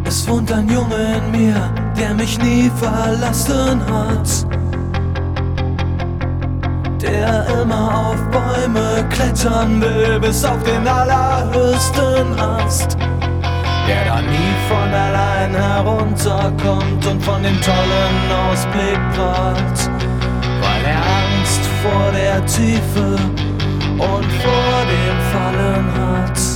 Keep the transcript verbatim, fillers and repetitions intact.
Es wohnt ein Junge in mir, der mich nie verlassen hat, der immer auf Bäume klettern will, bis auf den allerhöchsten Ast, der da nie von allein herunterkommt und von dem tollen Ausblick prahlt, weil er Angst vor der Tiefe und vor dem Fallen hat.